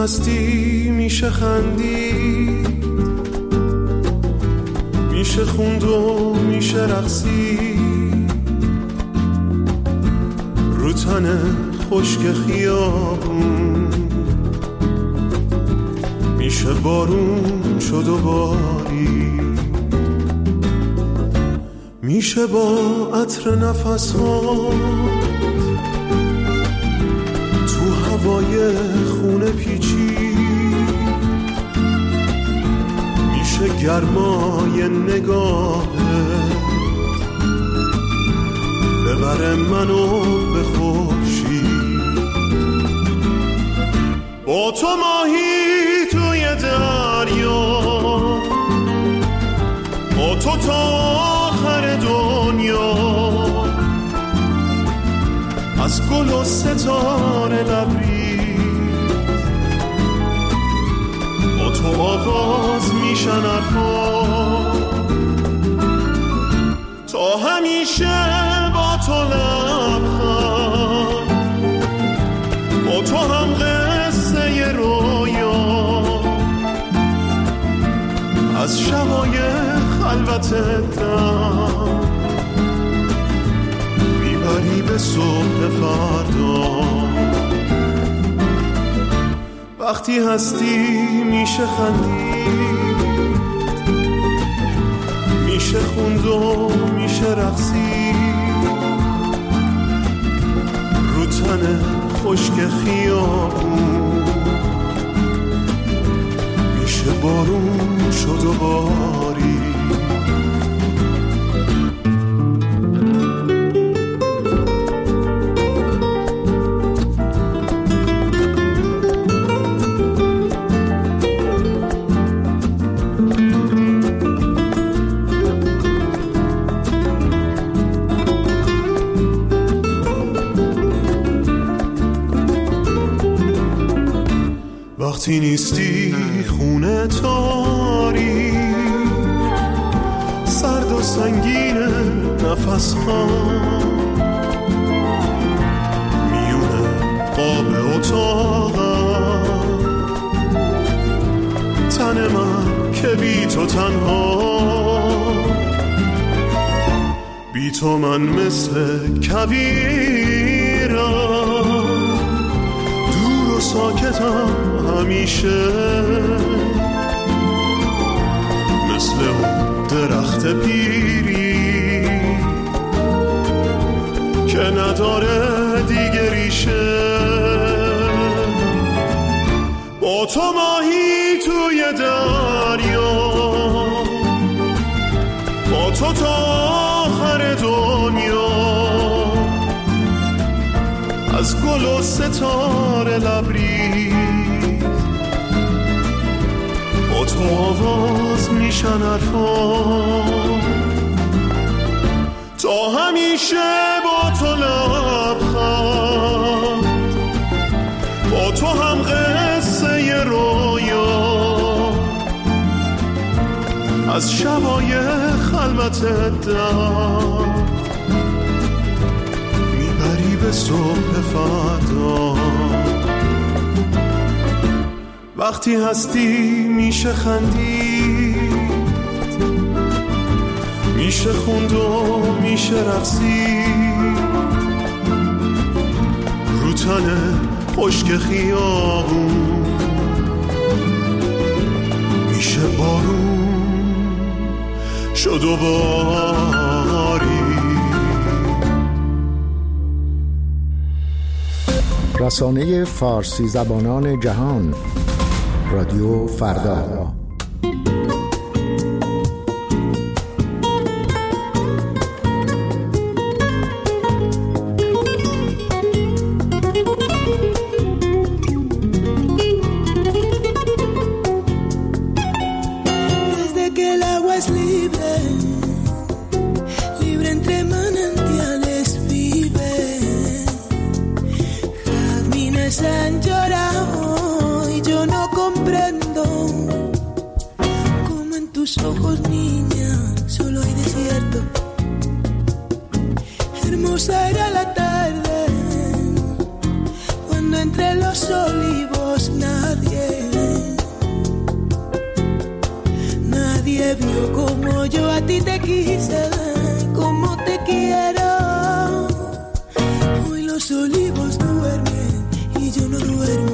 هستی میشه خندید، میشه خوند و میشه رقصید، رو تن خشک خیابون میشه بارون شد و باری، میشه با عطر نفس‌ها تو هوای خونه پیچی، میشه گرمای نگاهت ببره منو به خورشید، با تو ماهی توی دریا، با تو تا آخر دنیا، از گل و ستاره لبریز، با تو آغاز میشن حرفا، تا همیشه با تو لبخند، با تو هم قصه رویا، از شبای خلوت دم میبری به صبح فردا. وقتی هستی میشه خندید، میشه خوند و میشه رقصید، رو تن خشک خیابون میشه بارون شد و باری. وقتی نیستی خونه تاری، سرد و سنگین نفس ها، میونه قاب اتاقم، تن من که بی تو تنها، بی تو من مثل کویرم، دور و ساکتم همیشه، مثل اون درخت پیری که نداره دیگه ریشه، با تو ماهی توی دریا، با تو تا آخر دنیا، از گل و ستاره لبریز، با تو آواز میشن حرفا، تا همیشه با تو لبخند، با تو هم قصه رویا، از شبای خلوت دم میبری به صبح فردا. وقتی هستی میشه خندید، میشه خوند و میشه رقصید، رو تن خشک خیابون میشه بارون شد و باری. رسانه فارسی زبانان جهان، رادیو فردا. Han llorado y yo no comprendo cómo en tus ojos, niña, solo hay desierto. Hermosa era la tarde cuando entre los olivos nadie vio como yo a ti te quise, como te quiero. Hoy los olivos duermen y yo no duermo.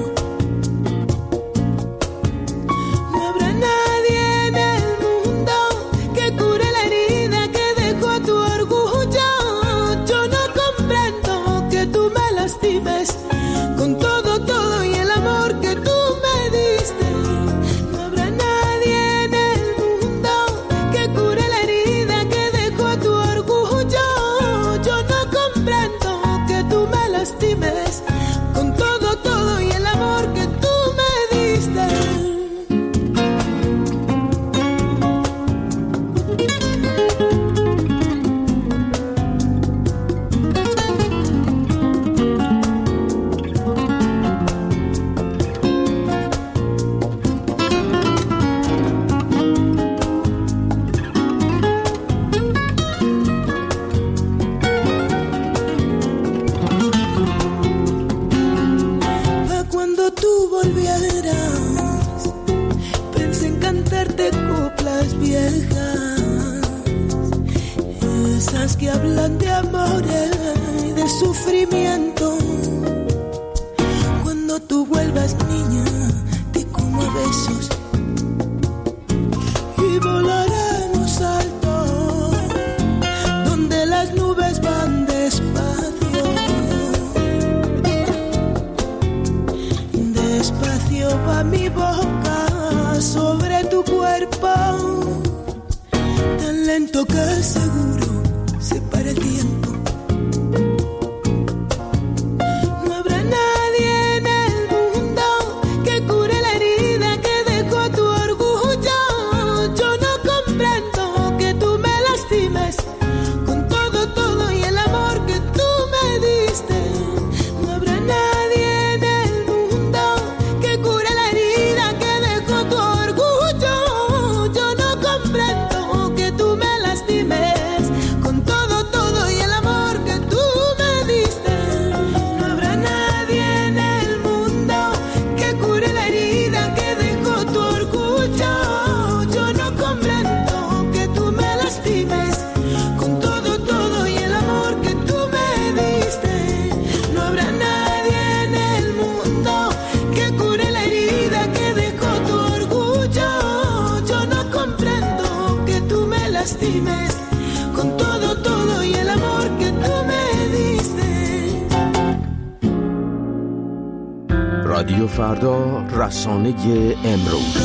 No habrá nadie en el mundo que cure la herida que dejó tu orgullo. Yo no comprendo que tú me lastimes con todo y el amor que tú me diste. No habrá nadie en el mundo que cure la herida que dejó tu orgullo. Yo no comprendo que tú me lastimes con todo y el amor que tú me diste. Cuando tú volvieras, pensé en cantarte coplas viejas, esas que hablan de amores y de sufrimiento. Cuando tú vuelvas, niña, te como a besos y volaremos alto, donde las nubes van despacio. Despacio va mi boca sobre tu cuerpo, tan lento que seguro se para el tiempo. No habrá nadie en el mundo que cure la herida que dejó tu orgullo. Yo no comprendo que tú me lastimes con todo y el amor que tú me diste. No habrá nadie en el mundo que cure la herida que dejó tu orgullo. Yo no comprendo que tú me lastimes con todo y el amor que tú me diste. No habrá nadie en el mundo que cure la herida que dejó tu orgullo. Yo no comprendo que tú me lastimes con todo y el amor que tú me diste. No habrá nadie en el mundo que cure la herida que dejó tu orgullo. Yo no comprendo que tú me lastimes con todo y el amor que tú me diste. رادیو فردا، رسانه امروز.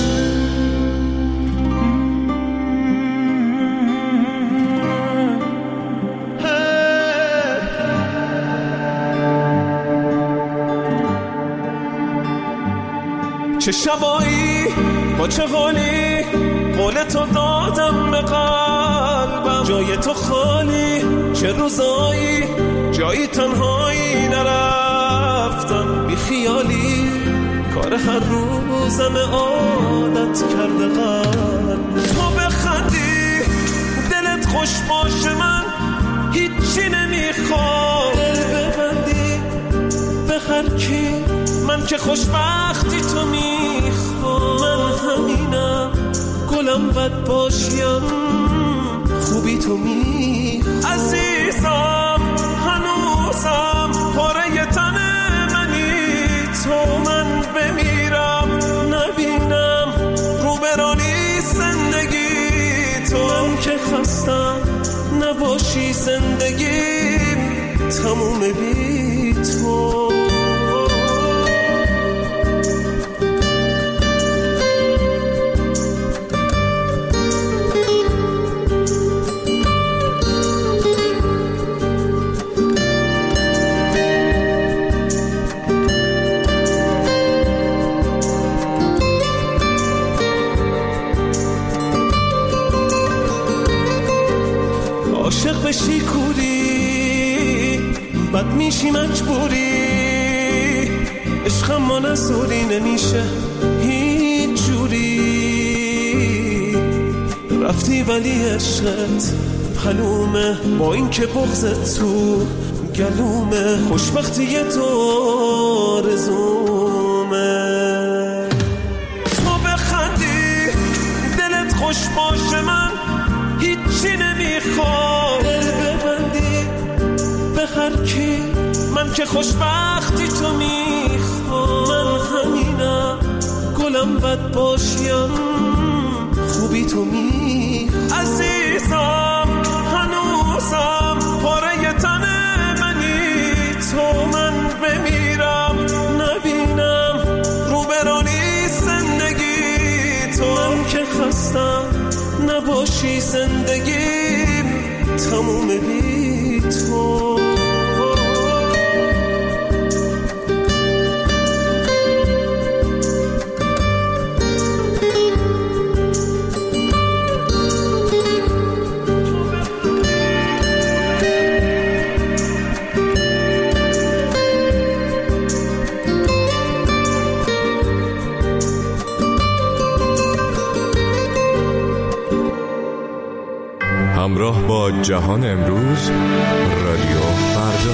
چه شبایی با چه حالی قول تو دادم به قلبم، جای تو خالی چه روزایی جایی تنهایی نرفتم، بی خیالی کار هر روزم عادت کرده قلب. تو بخندی دلت خوش باشه من هیچی نمیخوام، دل ببندی به هر کی من که خوشبختی تو میخوام. من همینم گلم بد باشیم خوبی تو میخوام. عزیزم هنوزم پاره تن منی تو، من بمیرم نبینم رو برانی زندگی تو. من که خستم نباشی زندگیم تموم بی تو. عاشق بشی کوری بد میشی مجبوری، عشقم ما نسوری نمیشه هیچ جوری. رفتی ولی عشقت حلومه با این که بغضت تو گلومه، خوشبختی تو آرزومه. تو بخندی دلت خوش باشه من هیچی نمیخوام. دل ببندی به هر کی، من که خوشبختی تو میخوام. من همینم گلم بد باشیم خوبی تو میخوام. عزیزم هنوزم پاره تن منی تو، من بمیرم نبینم روبرانی زندگی تو. من که خستم نباشی زندگیم تموم بی تو. همراه با جهان امروز، رادیو فردا.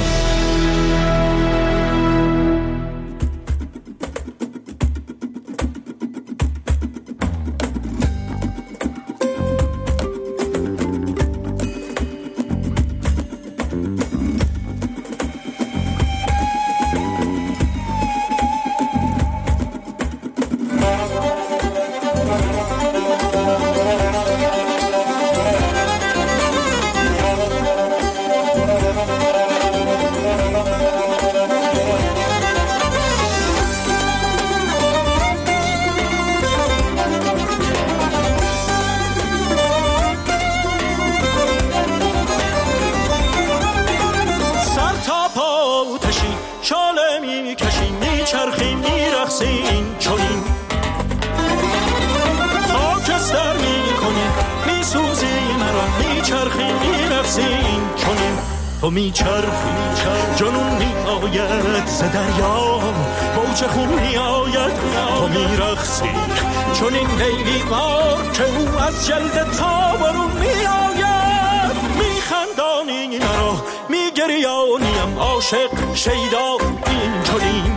تو میچرخی جنون میآید ز دریا، موج خون میآید تو میرقصی چون این لیلی مار که او از جلد تابرون میآید. میخندانی مرا میگریانیم عاشق شیدا این چنین.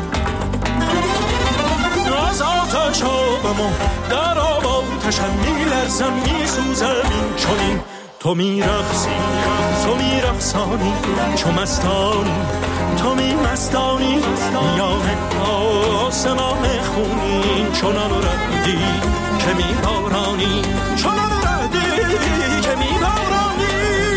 از آتش آبم و در آب آتشم میلرزم میسوزم این چنین. تو میرقصی تو میرقصانی چو مستانی تو میمستانی میان آسمان خونین. چنان ردی که میبارانی چنان ردی که میبارانی.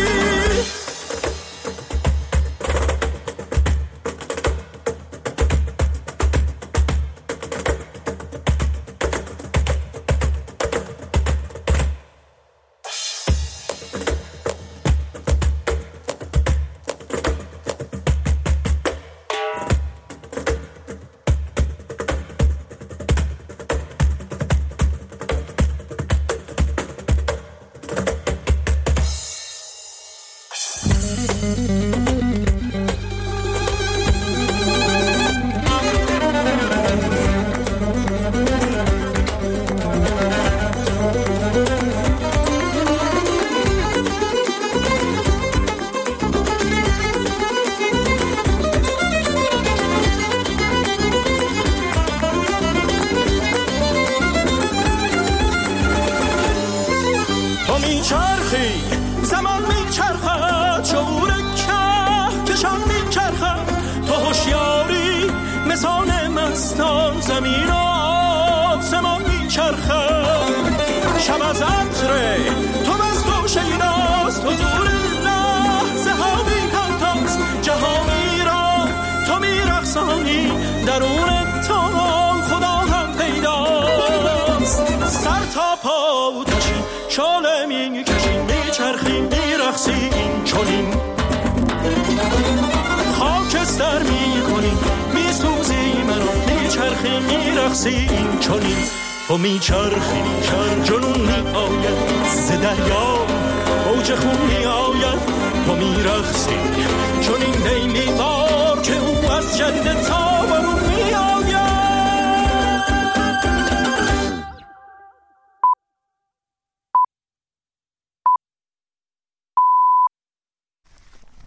زمین و آسمان میچرخد. شب از عطر تو مست و شیداست، حضور لحظه ها بی همتاست. جهانی را تو میرقصانی، درون تو خدا هم پیداست. سر تا پا آتشی شعله میکشی، میچرخی میرقصی این چنین. خاکستر میکنی میسوزی منو، میچرخی میرقصی این چنین. تو میچرخی جنون میآید ز دریا، موج خون میآید تو میرقصی چنین. لیلی بار که او از جلد تابرون